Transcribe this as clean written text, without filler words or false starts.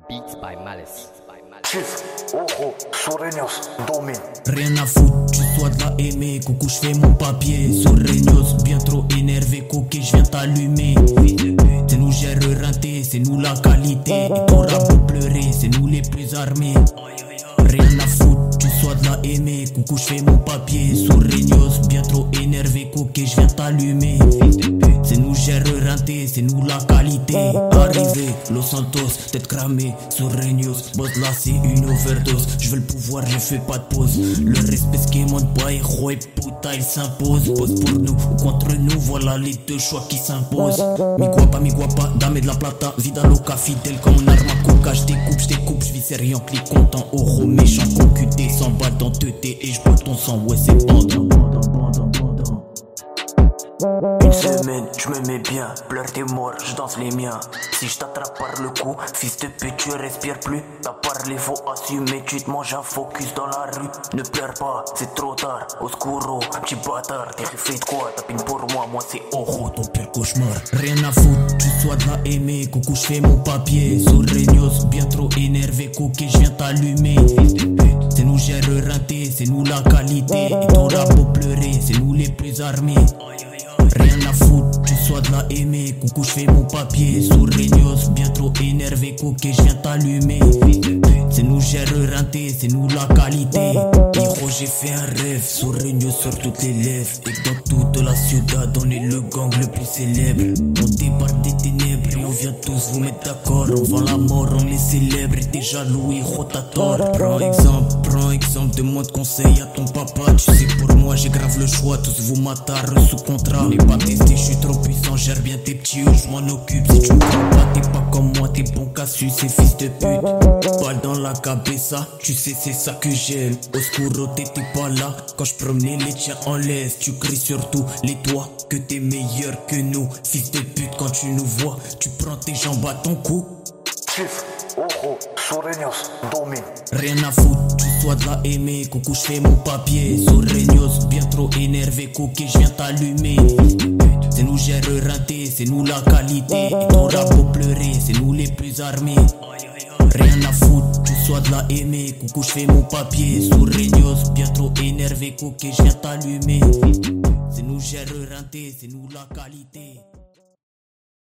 Beats by Malice. Chief, Ojo, Sureños, domine. Rien à foutre, tu sois de la aimer. Coucou, j'fais mon papier. Sureños, bien trop énervé. Coquet, j'viens t'allumer. C'est nous gère rinté, c'est nous la qualité. Et t'auras beau pleurer, c'est nous les plus armés. Rien à foutre, tu sois de la aimer. Coucou, j'fais mon papier. Sureños, bien trop énervé. Coquet, j'viens t'allumer. C'est nous gère rinté, c'est nous la qualité. Arrivé, Los Santos, tête cramée. Sureños, boss là c'est une overdose. Je veux le pouvoir, je fais pas de pause. Le respect ce qui monte pas, héros et puta il s'impose. Boss pour nous ou contre nous, voilà les deux choix qui s'imposent. Mi guapa, dame de la plata. Vida loca, fidèle comme un arme à coca. J'découpe, j'vis rien, clic content. Oro méchant, concuté, 100 balles dans teuté. Et j'bois ton sang, ouais c'est pendant. Une semaine, je me mets bien, pleure tes morts, je danse les miens. Si je t'attrape par le cou, fils de pute, tu respires plus. T'as parlé, faut assumer, tu te manges un focus dans la rue. Ne pleure pas, c'est trop tard, oscuro, petit bâtard. T'es fait de quoi, tapine pour moi c'est Ojo, ton pire cauchemar. Rien à foutre, tu sois de la aimer. Coucou, j'fais mon papier. Sureños, bien trop énervé. Coquet, j'viens t'allumer. C'est nous gère rinté, c'est nous la qualité. Et t'auras beau pleurer, c'est nous les plus armés. Rien à foutre, tu sois de la aimer. Coucou, j'fais mon papier. Sureños, bien trop énervé. Coquet, j'viens t'allumer. C'est nous gère rinté, c'est nous la qualité. Héros, j'ai fait un rêve. Sureños sur toutes les lèvres. Et dans toute la ciudad, on est le gang le plus célèbre. On débarque des ténèbres et on vient tous vous mettre d'accord. On vend la mort, on les célèbre. Et t'es jaloux, héros, t'as tort. Prends exemple, demande conseil à ton papa. Tu sais, pour moi, j'ai grave le choix. Tous vous m'attarent sous contrat. On n'est pas testé, je suis trop puissant. Gère bien tes petits eux, je m'en occupe. Si tu me prends pas, t'es pas comme moi. T'es bon cassus, c'est fils de pute. Balle dans la cabeza, tu sais, c'est ça que j'aime. Oscuro, t'étais pas là. Quand je promenais les tiens en laisse. Tu cries surtout les toits que t'es meilleur que nous. Fils de pute, quand tu nous vois, tu prends tes jambes à ton cou. Chief, Ojo, Sureños, domine. Rien à foutre, tu sois de la aimer. Coucou, j'fais mon papier. Sureños, bien trop énervé. Coquet, j'viens t'allumer. C'est nous gère rinté, c'est nous la qualité. Et t'auras beau pleurer, c'est nous les plus armés. Rien à foutre, tu sois de la aimer. Coucou, j'fais mon papier. Sureños, bien trop énervé. Coquet, j'viens t'allumer. C'est nous gère rinté, c'est nous la qualité.